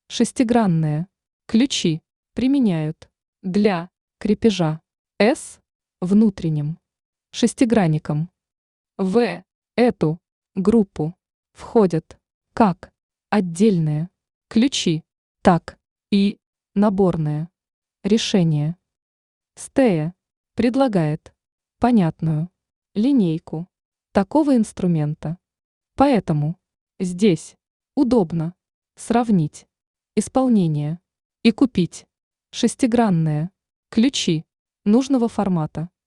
Шестигранные ключи применяют для крепежа С внутренним шестигранником. В эту группу входят как отдельные ключи, так и наборные решения. Стея предлагает понятную линейку такого инструмента. Поэтому здесь удобно сравнить исполнение и купить шестигранные ключи нужного формата.